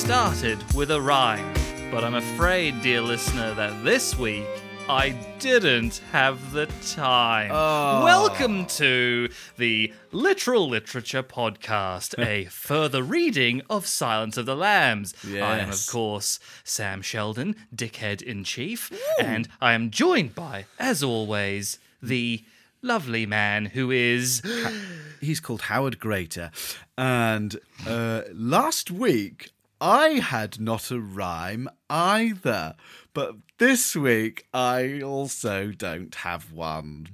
started with a rhyme, but I'm afraid, dear listener, that this week I didn't have the time. Welcome to the Literal Literature Podcast, a further reading of Silence of the Lambs. Yes. I am, of course, Sam Sheldon, Dickhead-in-Chief, and I am joined by, as always, the lovely man who is... He's called Howard Greater. And last week, I had not a rhyme either. But this week, I also don't have one.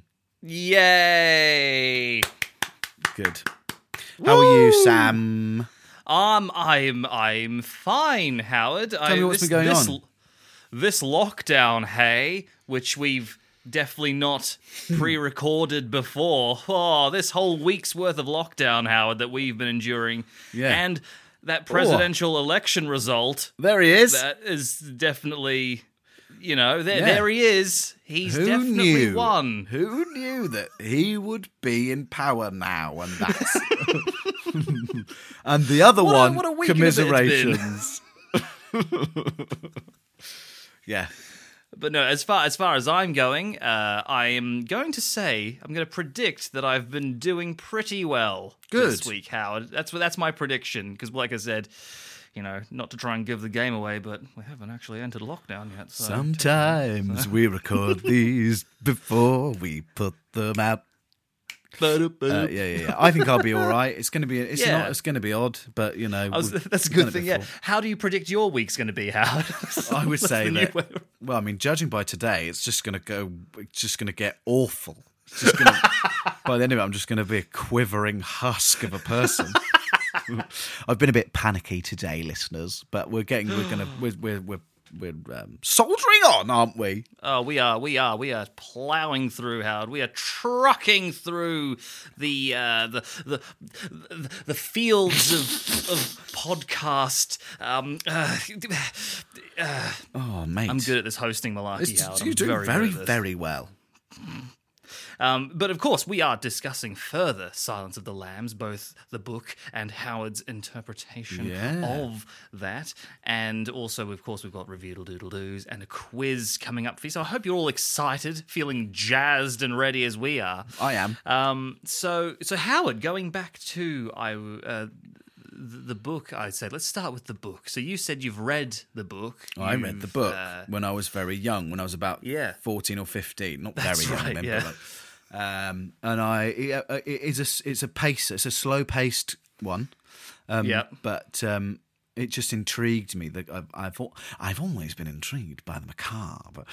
Yay! Good. How are you, Sam? I'm fine, Howard. Tell me what's been going on. This lockdown, hey, which we've definitely not pre-recorded before. Oh, this whole week's worth of lockdown, Howard, that we've been enduring. Yeah. And that presidential election result. There he is. That is definitely, there he is. He's definitely won. Who knew that he would be in power now? And that's... and the other one, what a week and a bit it's commiserations. Yeah. But no, as far as I'm going, I am going to predict that I've been doing pretty well this week, Howard. That's my prediction, because like I said, not to try and give the game away, but we haven't actually entered lockdown yet. So sometimes we record these before we put them out. Yeah. I think I'll be all right. It's going to be. It's going to be odd, but that's a good thing. Yeah. How do you predict your week's going to be, Howard? I would say that. Well, I mean, judging by today, it's just going to go. It's just going to get awful. It's just going to. By the end of it, I'm just going to be a quivering husk of a person. I've been a bit panicky today, listeners, but we're soldiering on, aren't we? Oh, we are ploughing through, Howard. We are trucking through the fields of podcast. Oh, mate, I'm good at this hosting malarkey, Howard. You're doing very, very well. But of course, we are discussing further Silence of the Lambs, both the book and Howard's interpretation of that. And also, of course, we've got Reveal Doodle Doos and a quiz coming up for you. So I hope you're all excited, feeling jazzed and ready as we are. I am. So Howard, going back to the book, I'd say, let's start with the book. So you said you've read the book. I read the book when I was very young, when I was about 14 or 15. Not very young, right, then, but it's a slow-paced one. But it just intrigued me. That I've always been intrigued by the macabre.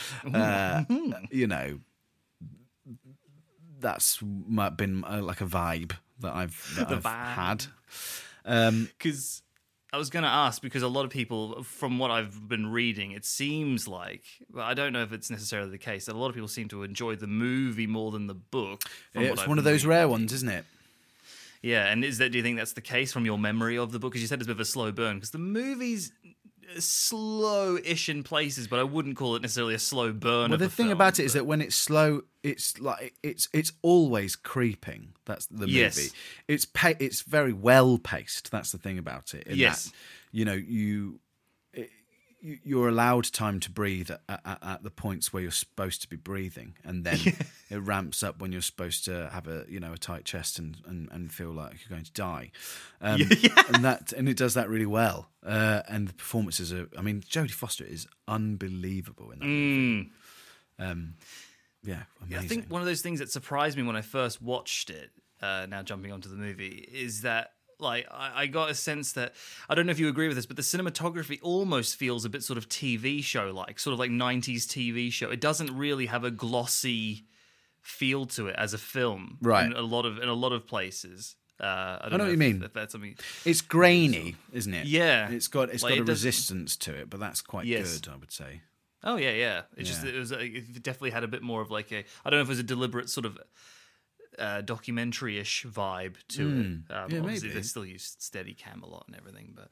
That's been like a vibe that I've had. Because I was going to ask, because a lot of people, from what I've been reading, it seems like, but I don't know if it's necessarily the case, that a lot of people seem to enjoy the movie more than the book. It's one of those rare ones, isn't it? Yeah, and do you think that's the case from your memory of the book? Because you said it's a bit of a slow burn, because the movie's slow-ish in places, but I wouldn't call it necessarily a slow burn. Well, the thing about it is that when it's slow, it's like it's always creeping. That's the movie. Yes. It's very well paced. That's the thing about it. Yes. That, you're allowed time to breathe at the points where you're supposed to be breathing, and then it ramps up when you're supposed to have a tight chest and feel like you're going to die. And it does that really well. And the performances are. I mean, Jodie Foster is unbelievable in that movie. Amazing. Yeah, I think one of those things that surprised me when I first watched it, now jumping onto the movie, is that I got a sense that, I don't know if you agree with this, but the cinematography almost feels a bit sort of TV show-like, sort of like 90s TV show. It doesn't really have a glossy feel to it as a film, right? In a lot of places. I know what you mean. If that's something. It's grainy, isn't it? Yeah, it's got a resistance to it, but that's quite good, I would say. Oh yeah. It definitely had a bit more of like a, I don't know if it was a deliberate sort of documentary-ish vibe to it. Obviously, maybe. they still use Steadicam a lot and everything, but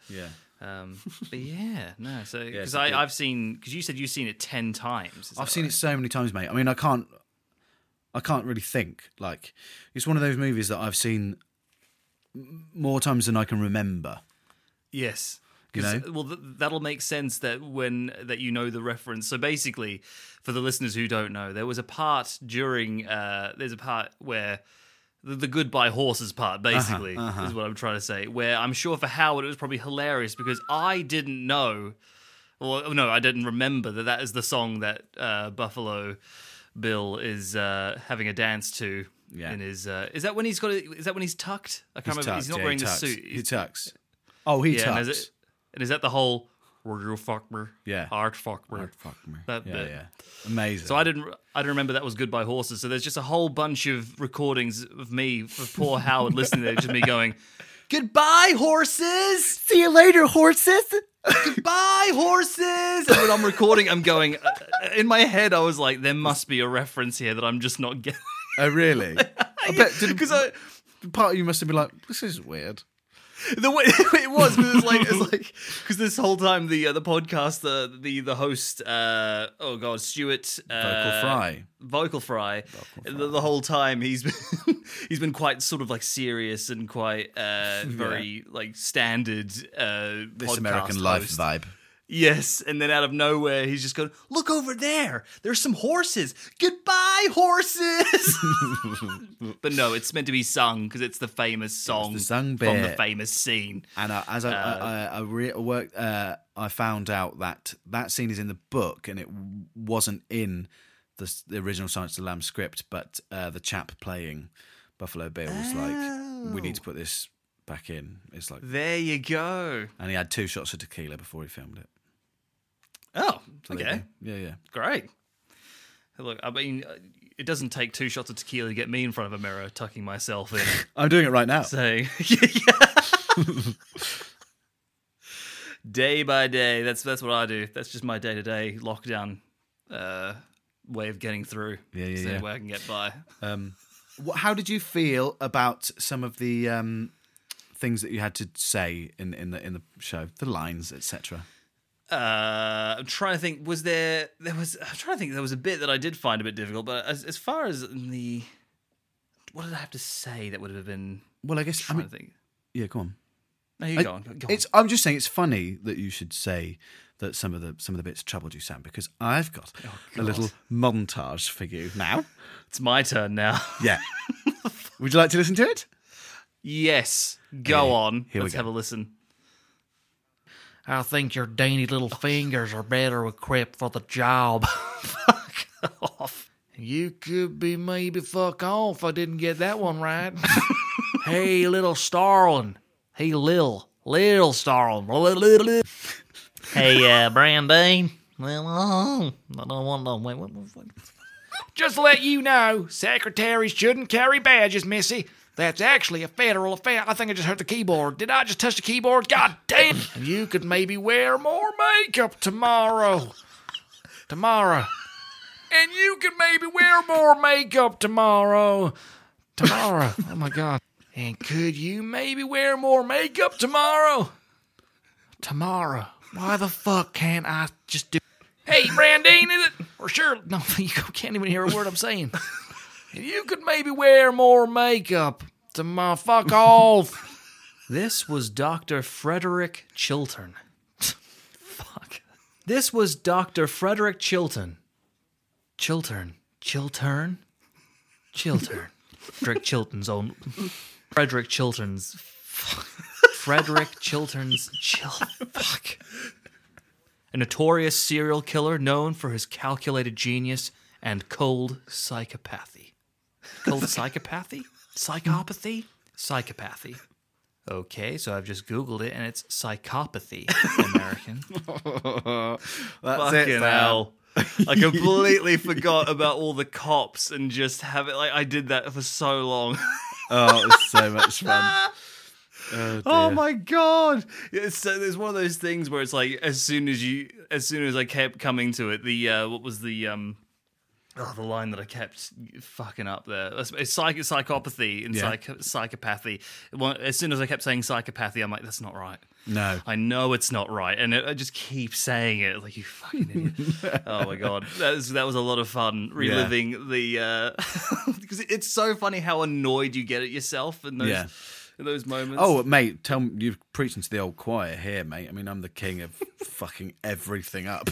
So because I've seen, because you said you've seen it 10 times. I've seen it so many times, mate. I mean, I can't really think. Like, it's one of those movies that I've seen more times than I can remember. Yes. You know? Well, that'll make sense that you know the reference. So basically, for the listeners who don't know, there was a part during. There's a part where the goodbye horses part, basically, is what I'm trying to say. Where I'm sure for Howard it was probably hilarious because I didn't know. Well, no, I didn't remember that is the song that Buffalo Bill is having a dance to. Yeah. In his, is that when he's got? Is that when he's tucked? I can't remember. He's not wearing the suit. He tucks. Oh, he tucks. And is that the whole "Would you fuck me"? Yeah, Heart fuck me. That bit. Yeah, amazing. So I didn't remember that was "Goodbye Horses." So there's just a whole bunch of recordings of me, of poor Howard, listening to it, just me going, "Goodbye, horses! See you later, horses! Goodbye, horses!" And when I'm recording, I'm going in my head. I was like, "There must be a reference here that I'm just not getting." Oh, really? I bet because part of you must have been like, "This is weird." The way it was like because this whole time the podcast the host Stuart Vocal Fry the whole time he's been quite sort of like serious and quite very like standard this American life vibe. Yes, and then out of nowhere, he's just going, "Look over there! There's some horses! Goodbye, horses!" But no, it's meant to be sung because it's the famous song from the famous scene. And I found out that scene is in the book, and it wasn't in the original Silence of the Lambs script, but the chap playing Buffalo Bill was like, "We need to put this back in." It's like, there you go. And he had 2 shots of tequila before he filmed it. Oh, okay. Yeah. Great. Look, I mean, it doesn't take 2 shots of tequila to get me in front of a mirror, tucking myself in. I'm doing it right now. Saying, day by day. That's what I do. That's just my day-to-day lockdown way of getting through. Yeah. It's the only way I can get by. How did you feel about some of the things that you had to say in the show, the lines, etc.? I'm trying to think. I'm trying to think. There was a bit that I did find a bit difficult, but as far as what did I have to say that would have been? Well, I guess think. Yeah, go on. No, you go on. I'm just saying it's funny that you should say that some of the bits troubled you, Sam, because I've got a little montage for you now. It's my turn now. Yeah. Would you like to listen to it? Yes. Go on. Let's have a listen. I think your dainty little fingers are better equipped for the job. Fuck off. You could be maybe fuck off. I didn't get that one right. Hey, little starling. Hey, little starling. Hey, Brandine. Well, I don't want to. Wait, what? Just to let you know, secretaries shouldn't carry badges, missy. That's actually a federal offense. I think I just hurt the keyboard. Did I just touch the keyboard? God damn! You could maybe wear more makeup tomorrow. And you could maybe wear more makeup tomorrow. Oh my God. And could you maybe wear more makeup tomorrow? Why the fuck can't I just do... Hey, Brandine, is it? Or sure... No, you can't even hear a word I'm saying. You could maybe wear more makeup tomorrow. Fuck off. This was Dr. Frederick Chiltern. Fuck. This was Dr. Frederick Chiltern. Chiltern. Frederick Chiltern's own... Frederick Chiltern's... Fuck. A notorious serial killer known for his calculated genius and cold psychopathy. Cold psychopathy? Psychopathy? Psychopathy. Okay, so I've just Googled it, and it's psychopathy, American. Fucking hell. I completely forgot about all the cops and just have it like I did that for so long. Oh, it was so much fun. Oh my God! It's one of those things where it's like as soon as I kept coming to it, the the line that I kept fucking up there. It's psychopathy and psychopathy. As soon as I kept saying psychopathy, I'm like, that's not right. No. I know it's not right. And I just keep saying it. Like, you fucking idiot. Oh my God. That was a lot of fun reliving the... Because it's so funny how annoyed you get at yourself and those... in those moments. Oh, mate, tell me, you're preaching to the old choir here, mate. I mean, I'm the king of fucking everything up.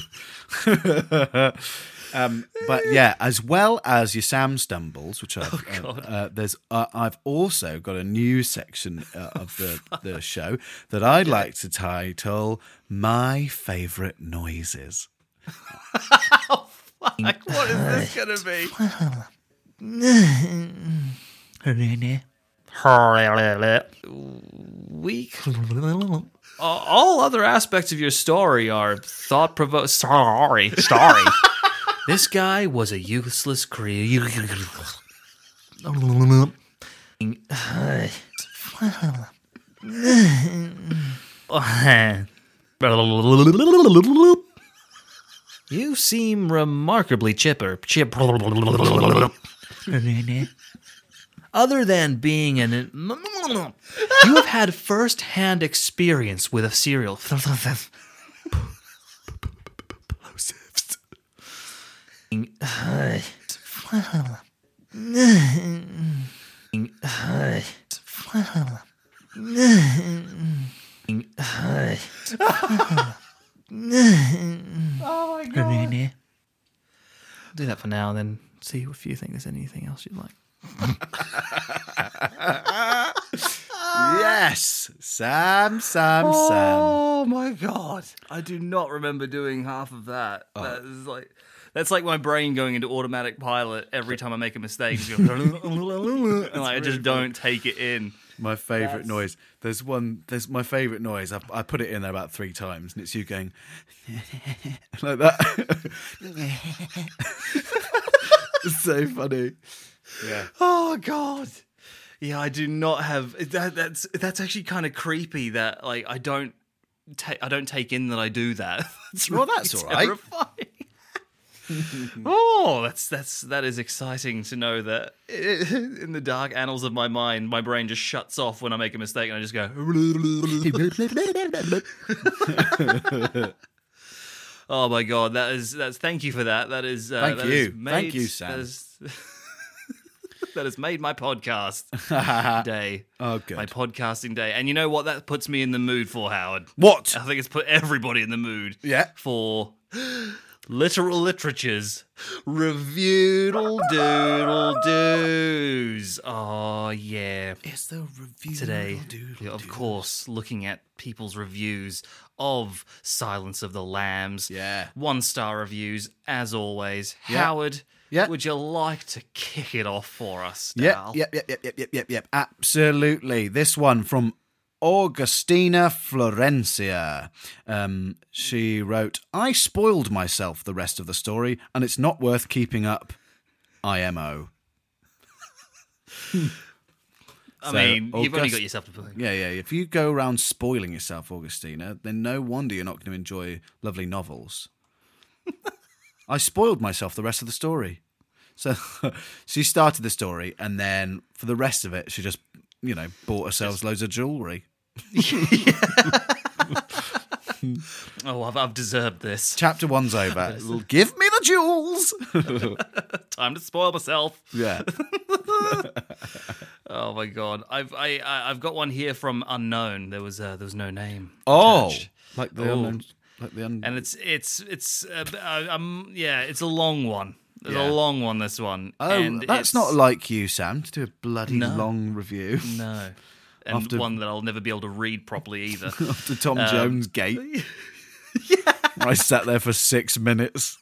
But yeah, as well as your Sam stumbles, which I've also got a new section of the show that I'd like to title "My Favourite Noises." What is this going to be? All other aspects of your story are thought-provoking. Sorry. This guy was a useless creature. You seem remarkably chipper. Other than being you have had first-hand experience with a serial. Oh my god. Do that for now and then see if you think there's anything else you'd like. Yes, Sam. Oh my god! I do not remember doing half of that. That's like my brain going into automatic pilot every time I make a mistake. And I just don't take it in. My favourite noise. There's my favourite noise. I put it in there about 3 times, and it's you going like that. It's so funny. Yeah. Oh god. Yeah, I do not have that. That's actually kind of creepy. That like I don't take in that I do that. That's well, that's all right. Terrifying. Oh, that is exciting to know that in the dark annals of my mind, my brain just shuts off when I make a mistake, and I just go. Oh my god, that's thank you for that. That is thank you, Sam. That has made my podcast day. Oh, good. My podcasting day. And you know what that puts me in the mood for, Howard? What? I think it's put everybody in the mood. Yeah. For Literal Literature's Reviewdle Doodle Doos. Oh, yeah. It's the review today. Of course, looking at people's reviews of Silence of the Lambs. Yeah. 1-star reviews, as always. Yeah. Howard. Yeah. Would you like to kick it off for us, Dal? Yep. Absolutely. This one from Augustina Florencia. She wrote, I spoiled myself the rest of the story, and it's not worth keeping up. IMO. I mean, you've only got yourself to blame. Yeah. If you go around spoiling yourself, Augustina, then no wonder you're not going to enjoy lovely novels. I spoiled myself the rest of the story. So she started the story, and then for the rest of it, she just, bought herself loads of jewellery. Oh, I've deserved this. Chapter 1's over. Give me the jewels. Time to spoil myself. Yeah. Oh my god, I've got one here from Unknown. There was no name. Oh, attached. like the unknown. And it's a long one. There's a long one. This one. Oh, and that's not like you, Sam, to do a bloody long review. No, and one that I'll never be able to read properly either. After Tom Jones Gate. Yeah. I sat there for 6 minutes.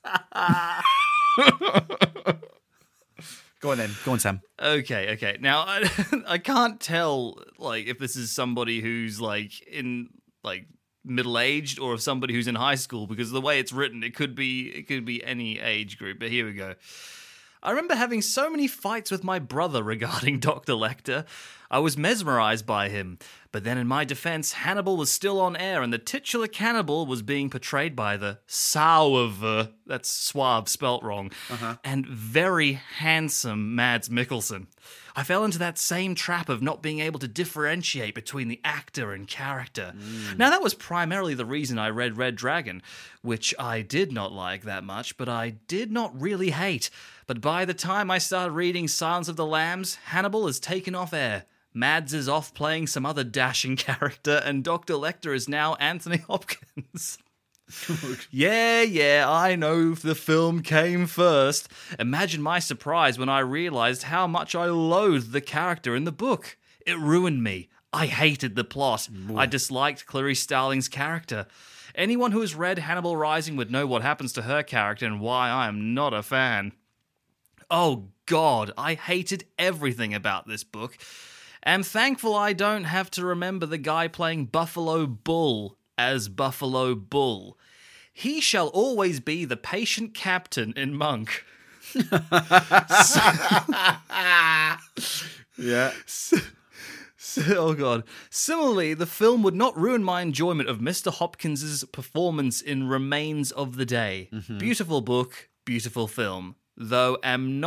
Go on, Sam. Okay. Now I can't tell if this is somebody who's in middle-aged or somebody who's in high school, because the way it's written, it could be any age group. But here we go. I remember having so many fights with my brother regarding Dr. Lecter. I was mesmerized by him. But then in my defense, Hannibal was still on air, and the titular cannibal was being portrayed by the suave, that's suave spelt wrong, and very handsome Mads Mikkelsen. I fell into that same trap of not being able to differentiate between the actor and character. Now, that was primarily the reason I read Red Dragon, which I did not like that much, but I did not really hate. But by the time I started reading Silence of the Lambs, Hannibal is taken off air. Mads is off playing some other dashing character, and Dr. Lecter is now Anthony Hopkins. Yeah, I know the film came first. Imagine my surprise when I realized how much I loathed the character in the book. It ruined me. I hated the plot. I disliked Clarice Starling's character. Anyone who has read Hannibal Rising would know what happens to her character and why I am not a fan. Oh God, I hated everything about this book. Am thankful I don't have to remember the guy playing Buffalo Bull as Buffalo Bull. He shall always be the patient captain in Monk. Yeah. Oh God. Similarly, the film would not ruin my enjoyment of Mr. Hopkins's performance in Remains of the Day. Beautiful book, beautiful film. Though am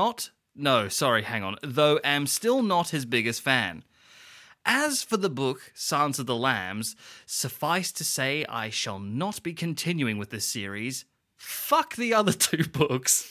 still not his biggest fan. As for the book, Silence of the Lambs, suffice to say I shall not be continuing with this series. Fuck the other two books.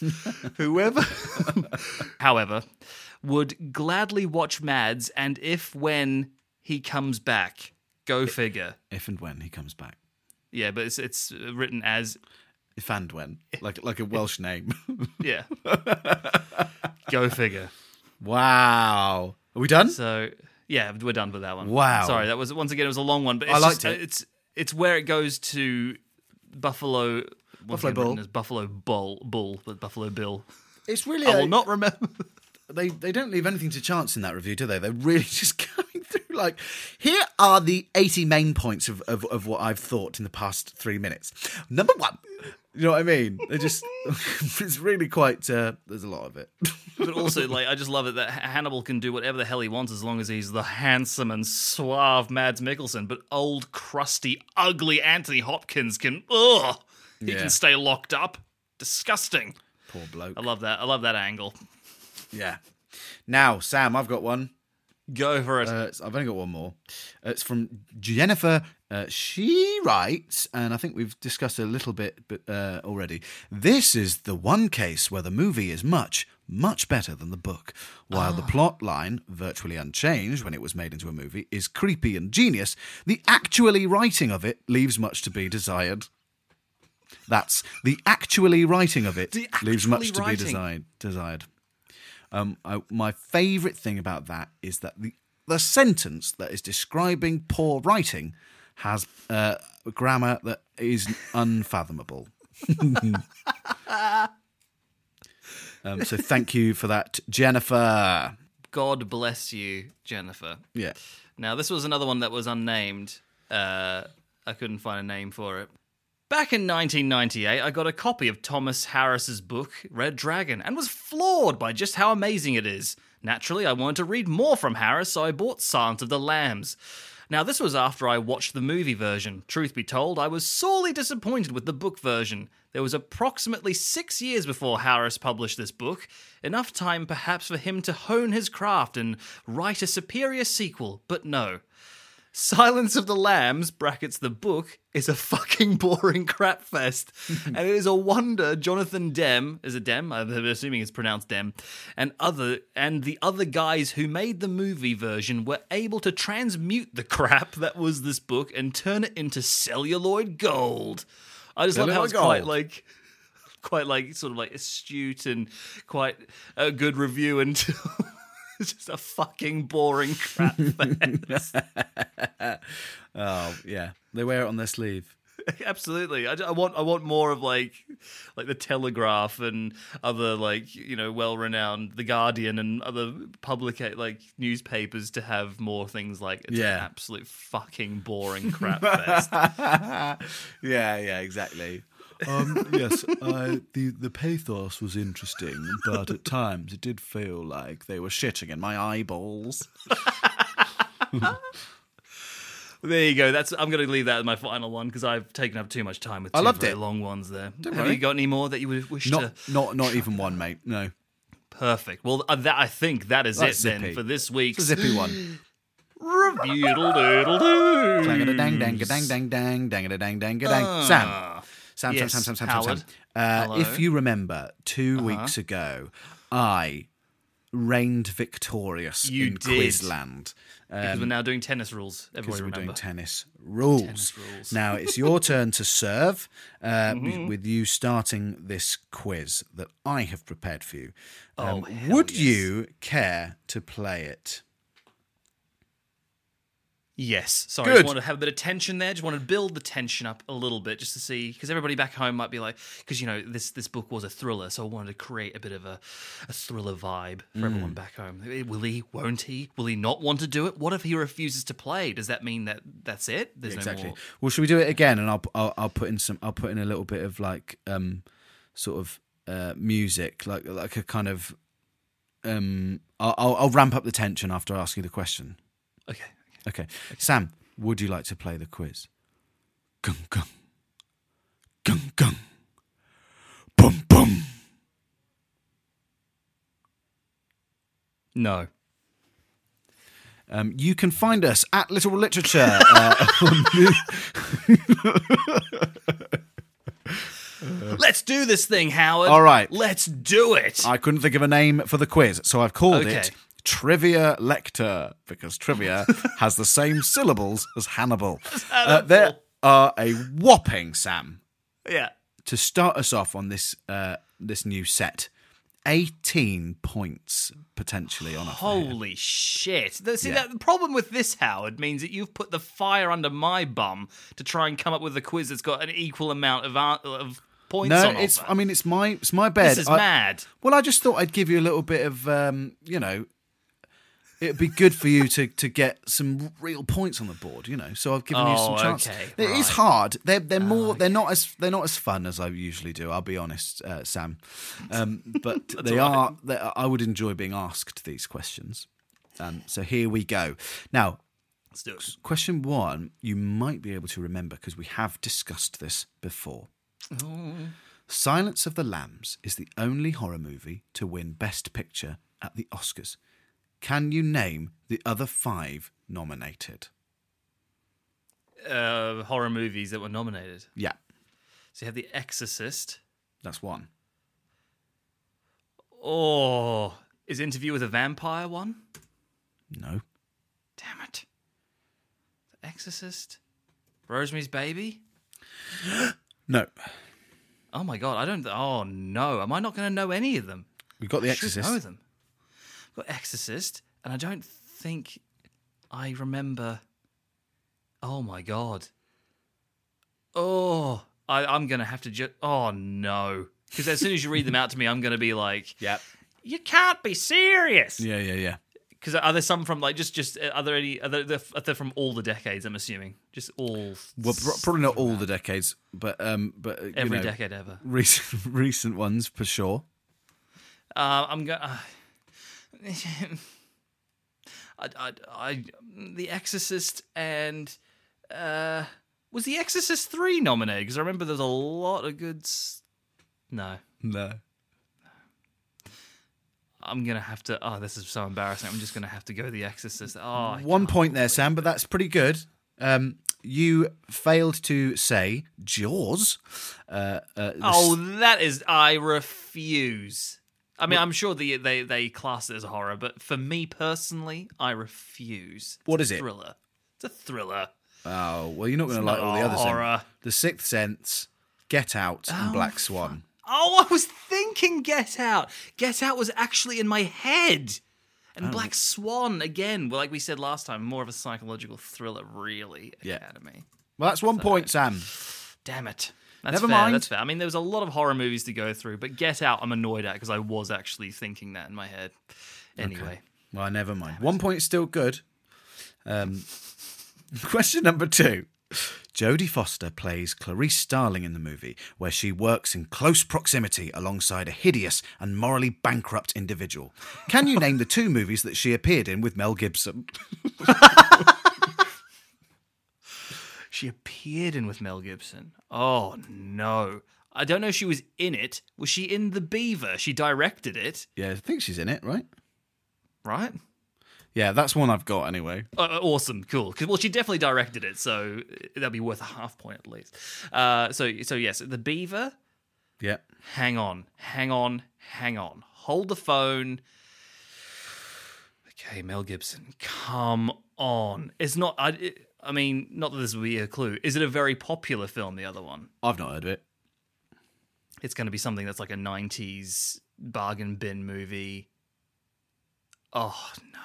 However, would gladly watch Mads and when he comes back. Go figure. If and when he comes back. Yeah, but it's written as... If and when. Like a Welsh name. Yeah. Go figure. Wow. Are we done? So... Yeah, we're done with that one. Wow. Sorry, that was once again it was a long one, but I liked it. It's where it goes to Buffalo Bull. Buffalo Bull, but Buffalo Bill. It's really I will not remember. They don't leave anything to chance in that review, do they? They're really just going through like, here are the 80 main points of what I've thought in the past 3 minutes. Number 1. You know what I mean? They just it's really quite there's a lot of it. But also, like, I just love it that Hannibal can do whatever the hell he wants as long as he's the handsome and suave Mads Mikkelsen, but old, crusty, ugly Anthony Hopkins can he can stay locked up. Disgusting. Poor bloke. I love that angle. Yeah. Now, Sam, I've got one. Go for it. I've only got one more. It's from Jennifer. She writes, and I think we've discussed it a little bit already. This is the one case where the movie is much, much better than the book. While the plot line, virtually unchanged when it was made into a movie, is creepy and genius, the actually writing of it leaves much to be desired. That's the actually writing of it leaves much to be desired. My favourite thing about that is that the sentence that is describing poor writing has grammar that is unfathomable. So thank you for that, Jennifer. God bless you, Jennifer. Yeah. Now, this was another one that was unnamed. I couldn't find a name for it. Back in 1998, I got a copy of Thomas Harris's book, Red Dragon, and was floored by just how amazing it is. Naturally, I wanted to read more from Harris, so I bought Silence of the Lambs. Now, this was after I watched the movie version. Truth be told, I was sorely disappointed with the book version. There was approximately 6 years before Harris published this book, enough time perhaps for him to hone his craft and write a superior sequel, but no. Silence of the Lambs, brackets the book, is a fucking boring crap fest. And it is a wonder Jonathan Demme, is it Demme? I'm assuming it's pronounced Demme, and the other guys who made the movie version were able to transmute the crap that was this book and turn it into celluloid gold. I just love how it's quite like sort of like astute and quite a good review until it's just a fucking boring crap fest. Oh yeah, they wear it on their sleeve. Absolutely. I want more of like the Telegraph and other well-renowned The Guardian and other public newspapers to have more things like it's an absolute fucking boring crap fest. Yeah, exactly. Yes, the pathos was interesting, but at times it did feel like they were shitting in my eyeballs. There you go. I'm going to leave that as my final one because I've taken up too much time with two very long ones there. Have you got any more that you would wish to? Not even one, mate. No. Perfect. Well, I think that's it zippy. then for this week's It's a zippy one. Review-doodle-doo. Sam. Yes, Sam. Howard. If you remember, 2 weeks ago, I reigned victorious You in did. Quizland. Because we're now doing tennis rules. Because Everybody we're remember. doing tennis rules. Tennis rules. Now, it's your turn to serve, with you starting this quiz that I have prepared for you. Hell Would yes. you care to play it? Yes. Sorry, Good. just wanted to have a bit of tension there. Just wanted to build the tension up a little bit just to see, because everybody back home might be like, because, this book was a thriller, so I wanted to create a bit of a thriller vibe for everyone back home. Will he? Won't he? Will he not want to do it? What if he refuses to play? Does that mean that that's it? There's Exactly. no more... Well, should we do it again? And I'll put in some. I'll put in a little bit of like sort of music, like a kind of. I'll ramp up the tension after asking the question. Okay. Sam, would you like to play the quiz? Gung gung. Gung gung. Bum bum. No. You can find us at Literal Literature. Let's do this thing, Howard. All right. Let's do it. I couldn't think of a name for the quiz, so I've called Okay. it Trivia Lector, because trivia has the same syllables as Hannibal. There are a whopping, Sam, Yeah. to start us off on this new set, 18 points potentially on offer here. Holy shit. See, Yeah. the problem with this, Howard, means that you've put the fire under my bum to try and come up with a quiz that's got an equal amount of points No, on it's. offer. I mean, it's my bed. This is mad. Well, I just thought I'd give you a little bit of, it'd be good for you to get some real points on the board, So I've given you some chance. okay, It is right. hard. They're more. They're not as fun as I usually do. I'll be honest, Sam. But they all are. I would enjoy being asked these questions. So here we go. Now, Let's do it. question 1, you might be able to remember because we have discussed this before. Silence of the Lambs is the only horror movie to win Best Picture at the Oscars. Can you name the other 5 nominated? Horror movies that were nominated. Yeah, So you have The Exorcist. that's 1. Oh, is Interview with a Vampire one? No. Damn it. The Exorcist. Rosemary's Baby. No. Oh my god, I don't. Oh no, am I not going to know any of them? We've got The I should Exorcist. know them. I've got Exorcist, and I don't think I remember. Oh my god. Oh, I'm going to have to just. Oh no, because as soon as you read them out to me, I'm going to be like, Yep. "You can't be serious." Yeah. Because are there some from like just are there any are they from all the decades? I'm assuming just all. Well, probably not all the decades, but Every decade ever. recent ones for sure. I'm going. I The Exorcist and was The Exorcist 3 nominated? Because I remember there's a lot of good. No, I'm gonna have to. Oh, this is so embarrassing. I'm just gonna have to go The Exorcist. Oh, 1 point there, Sam, but that's pretty good. You failed to say Jaws. That is. I refuse. I mean, I'm sure they class it as a horror, but for me personally, I refuse. What It's is a it? Thriller. It's a thriller. Oh, well, you're not going to It's like not all the a others. horror. Then. The Sixth Sense, Get Out, and Black Swan. Oh, I was thinking Get Out. Get Out was actually in my head. And Black Swan, again, well, like we said last time, more of a psychological thriller, really, Yeah. Academy. Well, that's 1 point, Sam. Damn it. That's Never fair, mind. That's fair. I mean, there was a lot of horror movies to go through, but Get Out I'm annoyed at because I was actually thinking that in my head. Anyway. Well, never mind. 1 point is still good. Question number 2. Jodie Foster plays Clarice Starling in the movie, where she works in close proximity alongside a hideous and morally bankrupt individual. Can you name the 2 movies that she appeared in with Mel Gibson? She appeared in with Mel Gibson. Oh, no. I don't know if she was in it. Was she in The Beaver? She directed it, Yeah, I think she's in it, right? right? Yeah, that's one I've got anyway. Awesome, cool. Well, she definitely directed it, so that'll be worth a half point at least. So yes, The Beaver. Yeah. Hang on. Hold the phone. Okay, Mel Gibson. Come on. It's not... I mean, not that this would be a clue. Is it a very popular film, the other one? I've not heard of it. It's going to be something that's like a 90s bargain bin movie. Oh, no.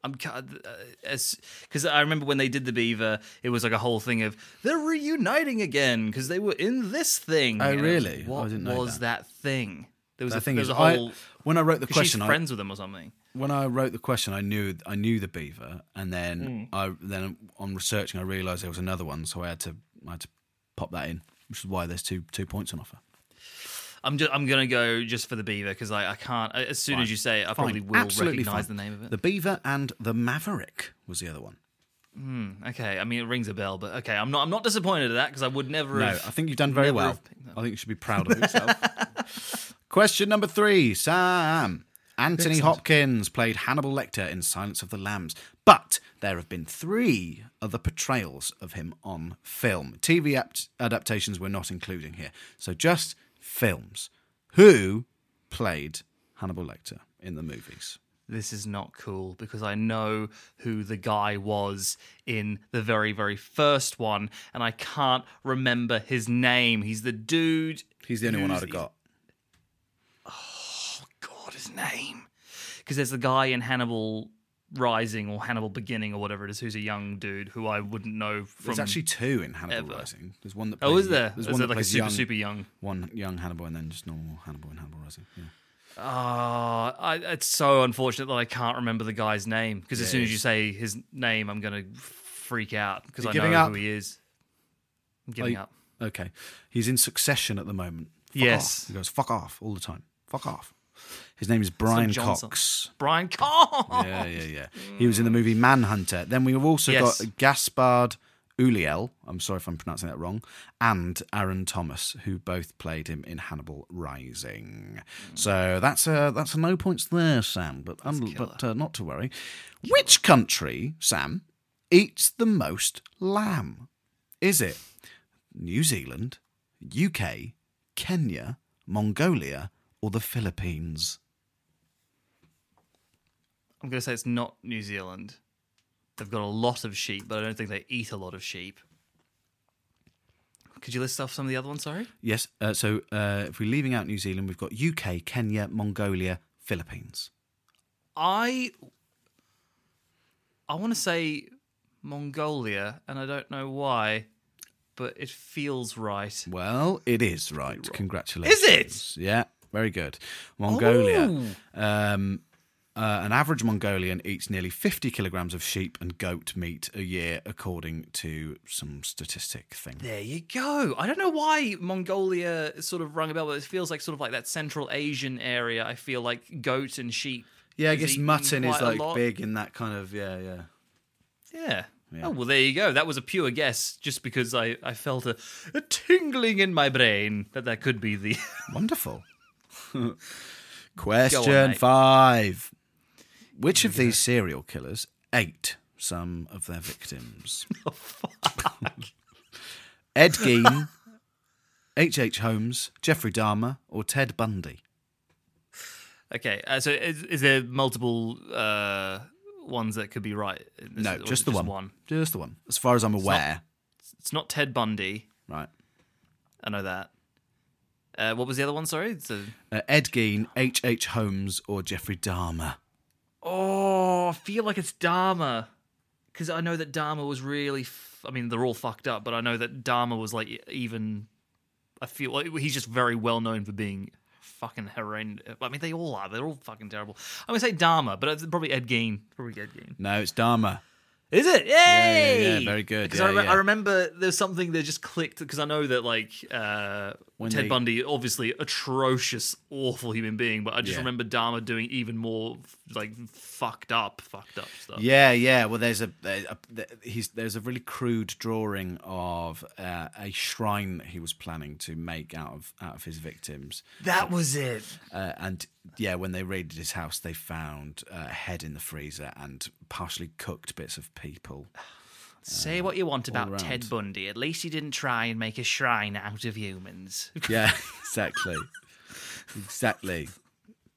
Because I remember when they did The Beaver, it was like a whole thing of they're reuniting again because they were in this thing. Oh, really? What I didn't know was that thing? There was thing there was is, a whole... when I wrote the 'cause question, she's friends with them or something. when I wrote the question, I knew The Beaver, and then then on researching, I realised there was another one, so I had to pop that in, which is why there's two points on offer. I'm gonna go just for The Beaver because I can't. As soon as you say it, I probably will recognise the name of it. The Beaver and the Maverick was the other one. Okay, I mean it rings a bell, but okay, I'm not disappointed at that because I would never. No, I think you've done very well. I think you should be proud of yourself. Question number 3, Sam. Anthony Hopkins played Hannibal Lecter in Silence of the Lambs, but there have been 3 other portrayals of him on film. TV adaptations we're not including here, so just films. Who played Hannibal Lecter in the movies? This is not cool because I know who the guy was in the very, very first one, and I can't remember his name. He's the dude. He's the only one I'd have got. Oh, God, his name. Because there's the guy in Hannibal Rising or Hannibal Beginning or whatever it is, who's a young dude who I wouldn't know from. There's actually 2 in Hannibal ever. Rising. There's one that. Oh, is there? There's Is one there that like a plays super young? One young Hannibal and then just normal Hannibal in Hannibal Rising. Yeah. It's so unfortunate that I can't remember the guy's name because as soon as you say his name, I'm going to freak out because I know who he is. I'm giving up. Okay. He's in Succession at the moment. Yes. Off. He goes, fuck off all the time. Fuck off. His name is Brian Cox. Brian Cox! Yeah. He was in the movie Manhunter. Then we've also got Gaspard Ulliel, I'm sorry if I'm pronouncing that wrong, and Aaron Thomas, who both played him in Hannibal Rising. So that's a no points there, Sam, but not to worry. Which country, Sam, eats the most lamb? Is it New Zealand, UK, Kenya, Mongolia, or the Philippines? I'm going to say it's not New Zealand. They've got a lot of sheep, but I don't think they eat a lot of sheep. Could you list off some of the other ones, sorry? Yes. So if we're leaving out New Zealand, we've got UK, Kenya, Mongolia, Philippines. I want to say Mongolia, and I don't know why, but it feels right. Well, it is right. Congratulations. Is it? Yeah, very good. Mongolia. An average Mongolian eats nearly 50 kilograms of sheep and goat meat a year, according to some statistic thing. There you go. I don't know why Mongolia sort of rung a bell, but it feels like sort of like that Central Asian area. I feel like goat and sheep. Yeah, I guess mutton is like lot. big in that kind of, yeah. Oh, well, there you go. That was a pure guess just because I felt a tingling in my brain that could be the... Wonderful. Question 5. Which of these serial killers ate some of their victims? Oh, fuck. Ed Gein, H.H. Holmes, Jeffrey Dahmer, or Ted Bundy? Okay, so is there multiple ones that could be right? No, just the one. Just the one. As far as I'm aware. It's not Ted Bundy. Right. I know that. What was the other one, sorry? Ed Gein, H.H. Holmes, or Jeffrey Dahmer? Oh, I feel like it's Dahmer. Because I know that Dahmer was really... I mean, they're all fucked up, but I know that Dahmer was like even... I feel like he's just very well known for being fucking horrendous. I mean, they all are. They're all fucking terrible. I'm going to say Dahmer, but it's probably Ed Gein. No, it's Dahmer. Is it? Yay! Yeah, very good. Because I remember there's something that just clicked, because I know that like Ted Bundy, obviously atrocious, awful human being, but I just remember Dahmer doing even more like fucked up stuff. Yeah. Well, there's a really crude drawing of a shrine that he was planning to make out of his victims. That was it. And yeah, when they raided his house, they found a head in the freezer and partially cooked bits of people. Say what you want about Ted Bundy. At least he didn't try and make a shrine out of humans. Yeah, exactly.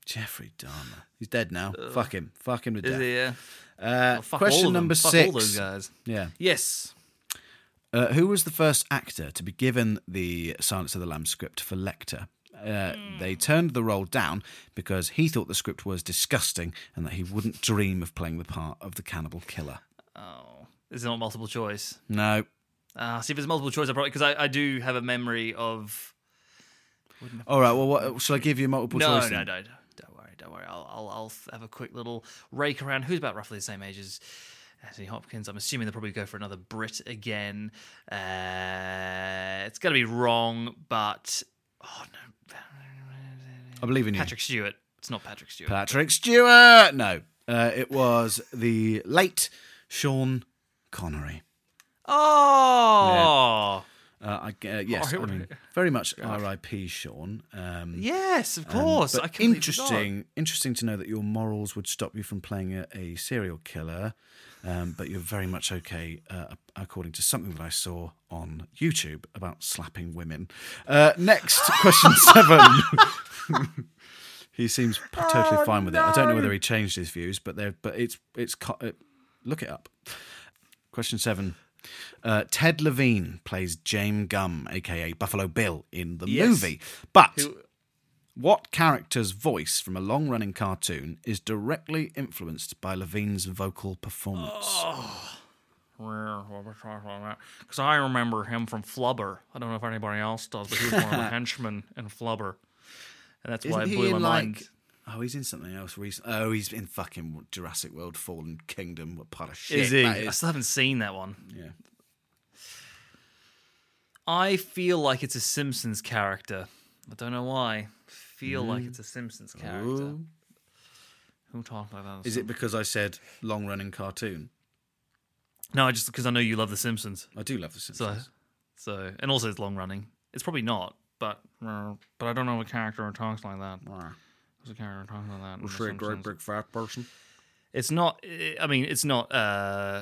Jeffrey Dahmer. He's dead now. Fuck him. Fuck him to Is death. he, yeah? Fuck all Question of them. number Fuck 6. all those guys. Yeah. Yes. Who was the first actor to be given the Silence of the Lambs script for Lecter? They turned the role down because he thought the script was disgusting and that he wouldn't dream of playing the part of the cannibal killer. Oh. Is it not multiple choice? No. See, if it's multiple choice, I probably... Because I do have a memory of... All right, well, what, shall I give you multiple choice? No. Don't worry. I'll have a quick little rake around. Who's about roughly the same age as Anthony Hopkins? I'm assuming they'll probably go for another Brit again. It's going to be wrong, but... Oh, no. I believe in you. Patrick Stewart. It's not Patrick Stewart. Patrick Stewart! No. It was the late Sean Connery. Oh! Yes, I mean, very much R.I.P. Sean. Yes, of course. But I completely forgot. interesting to know that your morals would stop you from playing a serial killer, but you're very much okay, according to something that I saw on YouTube about slapping women. Next, question 7. He seems totally fine with it. I don't know whether he changed his views, but it's look it up. Question 7. Ted Levine plays James Gunn, a.k.a. Buffalo Bill, in the movie. But what character's voice from a long-running cartoon is directly influenced by Levine's vocal performance? Because I remember him from Flubber. I don't know if anybody else does, but he was one of the henchmen in Flubber. And that's why it blew my mind. Oh, he's in something else recently. Oh, he's in fucking Jurassic World Fallen Kingdom. What part of shit Is he? that is. I still haven't seen that one. Yeah. I feel like it's a Simpsons character. I don't know why. I feel like it's a Simpsons character. Ooh. Who talked like that? Is it because I said long-running cartoon? No, just because I know you love The Simpsons. I do love The Simpsons. So, and also it's long running. It's probably not, but I don't know a character who talks like that. There's a character who talks like that. Was she a great big fat person? it's not. I mean, it's not. Hang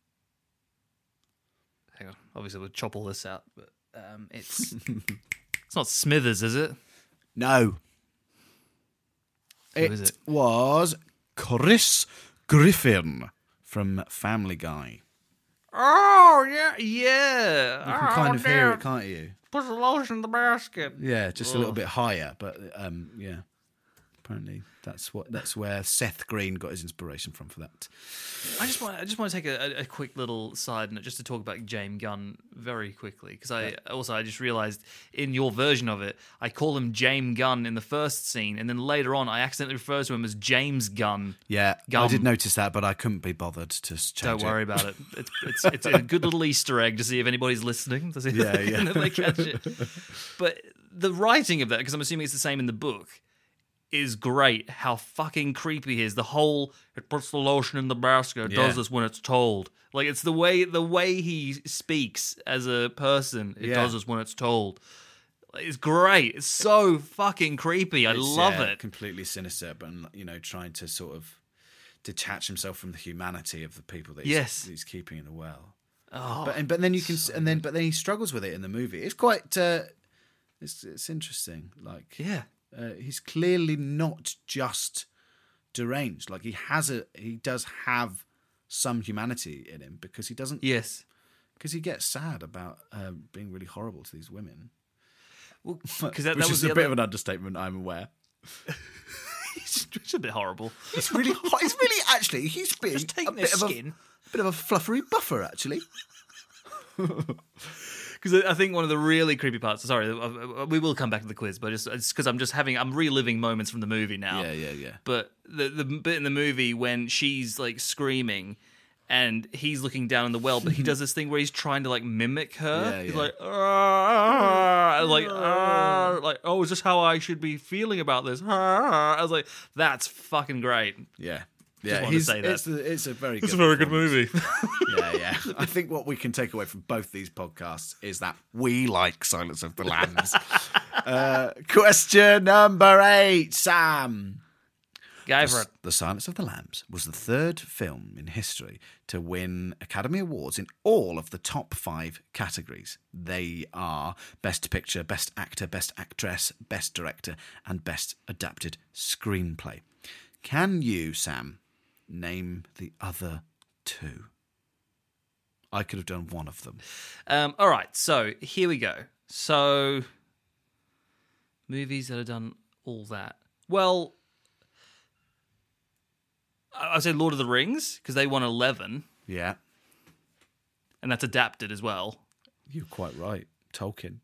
on. Obviously, we'll chop all this out, but it's it's not Smithers, is it? No. Who is it? Was Chris Griffin from Family Guy. Oh, yeah. You can kind of hear it, can't you? Put the lotion in the basket. Yeah, just a little bit higher, but yeah. Apparently, that's where Seth Green got his inspiration from for that. I just want to take a quick little side note just to talk about James Gunn very quickly, because I just realised in your version of it, I call him James Gunn in the first scene, and then later on I accidentally refer to him as James Gunn. Yeah, Gum. I did notice that, but I couldn't be bothered to change it. Don't worry about it. It's a good little Easter egg to see if anybody's listening. To see if they catch it. But the writing of that, because I'm assuming it's the same in the book, is great. How fucking creepy he is. The whole it puts the lotion in the basket, does this when it's told. Like, it's the way he speaks as a person. It does this when it's told. It's great. It's so fucking creepy. I love it. Completely sinister, but trying to sort of detach himself from the humanity of the people that he's keeping in the well. Oh, but then you can, but then he struggles with it in the movie. It's quite, it's interesting. Like, yeah. He's clearly not just deranged. Like, he does have some humanity in him because he doesn't. Yes. Because he gets sad about being really horrible to these women. Well, because that Which was is a bit of an understatement, I'm aware. It's a bit horrible. He's really hot. He's really, actually, he's been Just taking a their skin. A bit of a fluffery buffer, actually. Because I think one of the really creepy parts. Sorry, we will come back to the quiz, but it's because I'm reliving moments from the movie now. Yeah. But the bit in the movie when she's like screaming, and he's looking down in the well, but he does this thing where he's trying to like mimic her. He's like, oh, is this how I should be feeling about this? I was like, that's fucking great. Yeah. Just wanted to say that. It's a very good It's a very good movie. Yeah. I think what we can take away from both these podcasts is that we like Silence of the Lambs. Question number 8, Sam. Go for it. The Silence of the Lambs was the third film in history to win Academy Awards in all of the top 5 categories. They are Best Picture, Best Actor, Best Actress, Best Director, and Best Adapted Screenplay. Can you, Sam, name the other 2? I could have done one of them. All right, so here we go. So, movies that have done all that. Well, I'd say Lord of the Rings, because they won 11. Yeah. And that's adapted as well. You're quite right. Tolkien.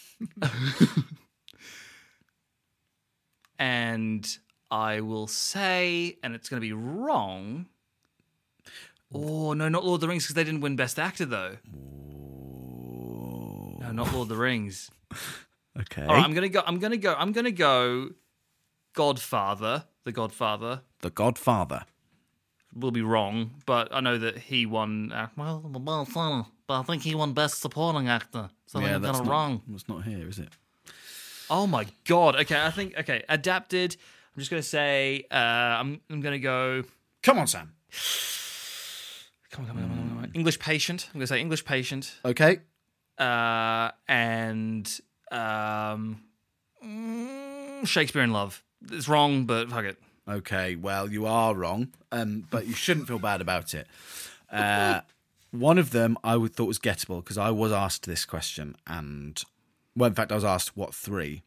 And I will say, and it's going to be wrong. Oh, no, not Lord of the Rings, because they didn't win Best Actor, though. Ooh. No, not Lord of the Rings. Okay. All right, I'm gonna go Godfather. The Godfather. The Godfather. Will be wrong, but I know that he won. But I think he won Best Supporting Actor. So I think I got it wrong. That's not here, is it? Oh my god. Okay. Adapted. I'm just gonna say. I'm gonna go. Come on, Sam. Come on. English Patient. I'm gonna say English Patient. Okay. And Shakespeare in Love. It's wrong, but fuck it. Okay, well, you are wrong, but you shouldn't feel bad about it. One of them I thought was gettable because I was asked this question, and in fact, I was asked what three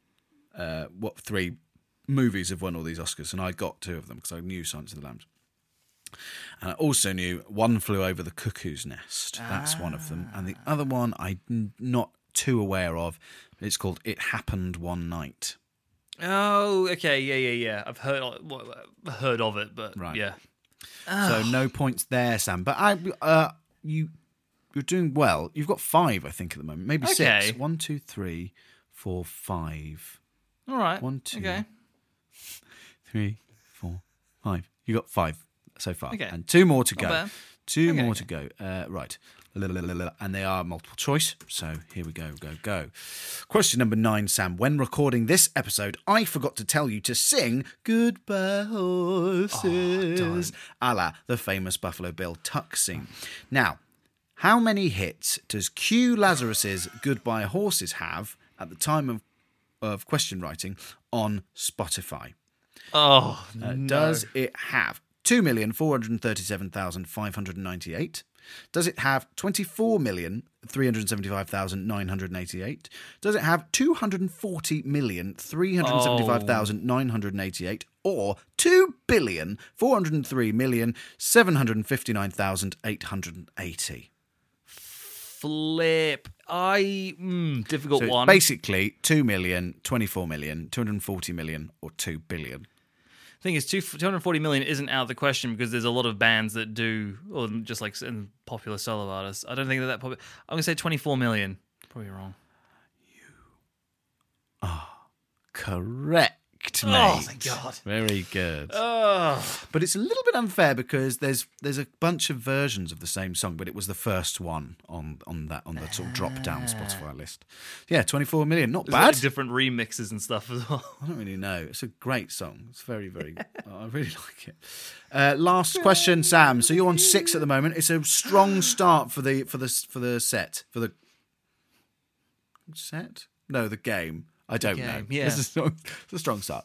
movies have won all these Oscars, and I got 2 of them because I knew Silence of the Lambs. And I also knew One Flew Over the Cuckoo's Nest. That's one of them, and the other one I'm not too aware of. It's called It Happened One Night. Oh, okay, yeah. I've heard of it, but right. Yeah. So no points there, Sam. But you're doing well. You've got 5, I think, at the moment. Maybe 6. 1, 2, 3, 4, 5. All right. 1, 2, okay. 3, 4, 5. You got 5 so far, okay. And 2 more to go. Bad. 2 more to go. Right. And they are multiple choice. So here we go. Question number 9, Sam. When recording this episode, I forgot to tell you to sing Goodbye Horses, a la the famous Buffalo Bill Tuck scene. Now, how many hits does Q Lazarus's Goodbye Horses have at the time of question writing on Spotify? Oh, no. Does it have 2,437,598? Does it have 24,375,988? Does it have 240,375,988? Or 2,403,759,880? Flip. Difficult one. Basically, 2 million, 24 million, 240 million, or 2 billion. Thing is, 240 million isn't out of the question because there's a lot of bands that do, or just like in popular solo artists. I don't think they're that popular. I'm going to say 24 million. Probably wrong. You are correct, mate. Oh, thank God. Very good. Oh. But it's a little bit unfair because there's a bunch of versions of the same song, but it was the first one on the sort of drop down Spotify list. Yeah, 24 million, not bad. Like different remixes and stuff as well. I don't really know. It's a great song. It's very, very. I really like it. Last question, Sam. So you're on 6 at the moment. It's a strong start for the set the game. I don't know. Yeah. It's a strong start.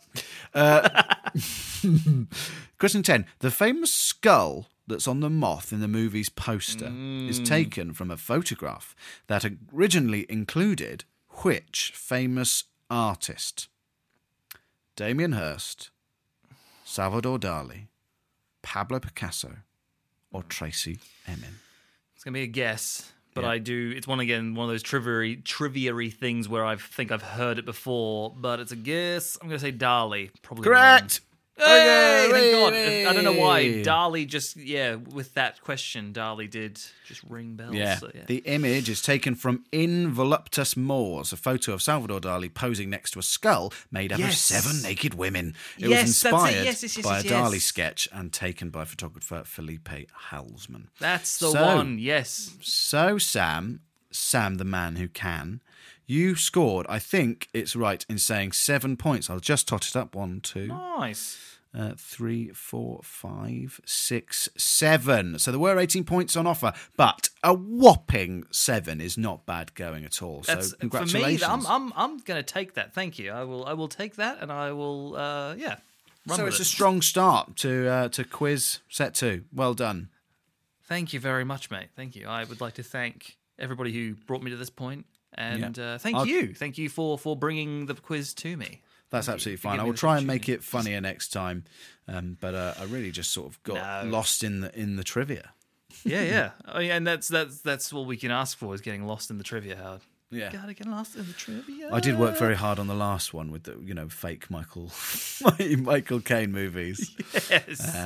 Question 10. The famous skull that's on the moth in the movie's poster is taken from a photograph that originally included which famous artist? Damien Hirst, Salvador Dali, Pablo Picasso, or Tracy Emin? It's going to be a guess. But Yeah. it's one of those trivia-y things where I think I've heard it before, but it's a guess. I'm going to say Dali. Probably Correct! wrong. Hey, thank God. Hey! I don't know why. Dali with that question, Dali did just ring bells. Yeah. So, The image is taken from In Voluptas Mors, a photo of Salvador Dali posing next to a skull made up of 7 naked women. It was Yes, that's it. inspired Yes, by a yes. Dali sketch and taken by photographer Felipe Halsman. That's the So- one, yes. So, Sam the man who can, you scored, I think it's right in saying 7 points. I'll just tot it up. 1, 2, Nice. 3, 4, 5, 6, 7. So there were 18 points on offer, but a whopping 7 is not bad going at all. So congratulations. For me, I'm going to take that. Thank you. I will take that, and I will run So with it's it. a strong start to quiz set 2. Well done. Thank you very much, mate. Thank you. I would like to thank everybody who brought me to this point, and thank you for bringing the quiz to me. That's absolutely fine. I will try and make it funnier next time, but I really just sort of got lost in the trivia. Yeah. Oh, yeah, and that's all we can ask for is getting lost in the trivia, Howard. Yeah, gotta get lost in the trivia. I did work very hard on the last one with the fake Michael Caine movies. Yes.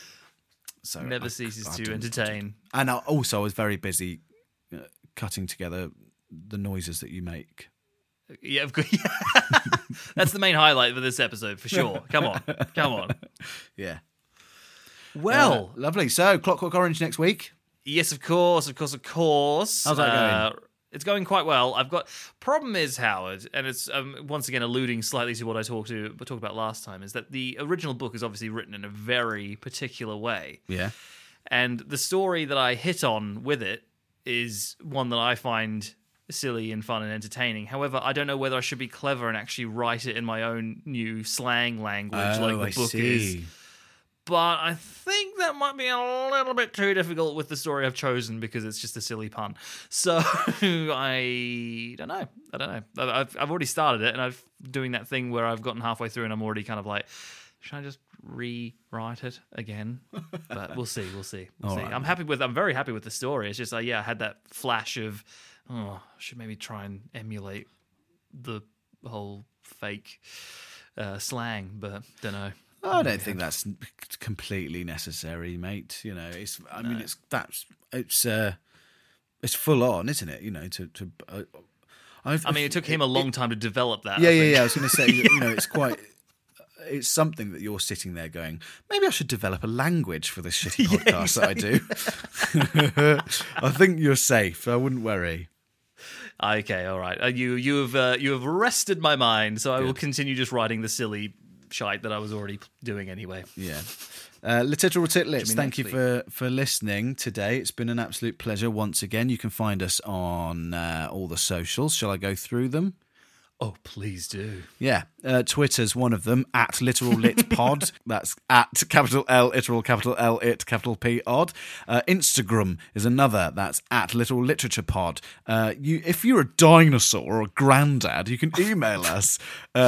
So never ceases to entertain. And I was very busy cutting together the noises that you make. Yeah, of course. That's the main highlight for this episode, for sure. Come on. Yeah. Well, lovely. So, Clockwork Orange next week. Yes, of course. How's that going? It's going quite well. Problem is, Howard, and it's once again alluding slightly to what I talked about last time, is that the original book is obviously written in a very particular way. Yeah. And the story that I hit on with it is one that I find silly and fun and entertaining. However, I don't know whether I should be clever and actually write it in my own new slang language like the book is. But I think that might be a little bit too difficult with the story I've chosen because it's just a silly pun. So I don't know. I've already started it, and I'm doing that thing where I've gotten halfway through and I'm already kind of like, should I just rewrite it again? But we'll see. Right. I'm very happy with the story. It's just I had that flash of, I should maybe try and emulate the whole fake slang, but don't know. I don't think that's completely necessary, mate. It's full on, isn't it? It took him a long time to develop that. Yeah. I was going to say, it's something that you're sitting there going, maybe I should develop a language for this shitty podcast that I do. I think you're safe. I wouldn't worry. Okay, all right. You have arrested my mind, so I will continue just writing the silly shite that I was already doing anyway. Yeah. Literal Titlets, thank you for listening today. It's been an absolute pleasure once again. You can find us on all the socials. Shall I go through them? Oh, please do. Yeah. Twitter's one of them, at Literal Lit Pod. That's at capital L, literal, capital L, it, capital P, odd. Instagram is another. That's at Literal Literature Pod. If you're a dinosaur or a granddad, you can email us,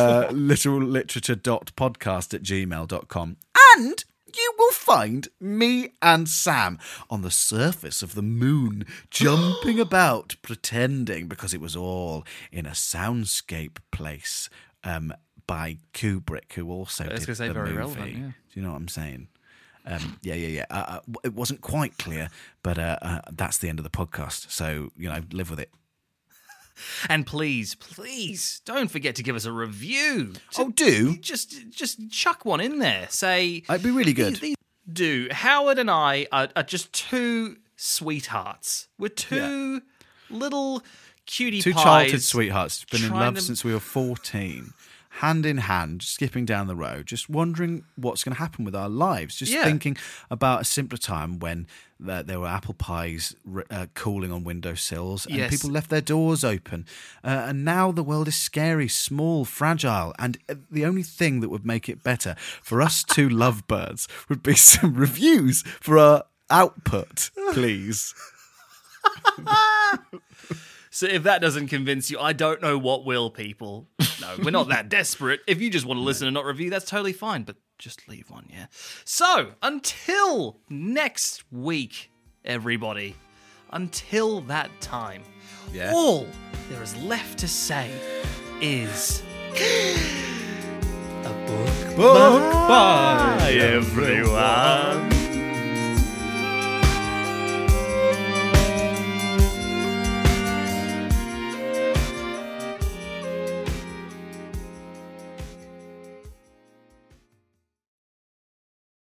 literalliterature.podcast@gmail.com. And you will find me and Sam on the surface of the moon, jumping about, pretending, because it was all in a soundscape place by Kubrick, who also did the movie. Relevant, yeah. Do you know what I'm saying? Yeah. It wasn't quite clear, but that's the end of the podcast. So, live with it. And please don't forget to give us a review. Do just chuck one in there. Say it'd be really good. Do Howard and I are just two sweethearts. We're two little cutie two pies. childhood sweethearts. Been in love since we were 14. Hand in hand, skipping down the road, just wondering what's going to happen with our lives. Just thinking about a simpler time when there were apple pies cooling on windowsills and people left their doors open. And now the world is scary, small, fragile. And the only thing that would make it better for us two lovebirds would be some reviews for our output, please. So if that doesn't convince you, I don't know what will, people. No, we're not that desperate. If you just want to listen and not review, that's totally fine. But just leave one, yeah? So, until next week, everybody. Until that time, all there is left to say is... a book Bye, everyone.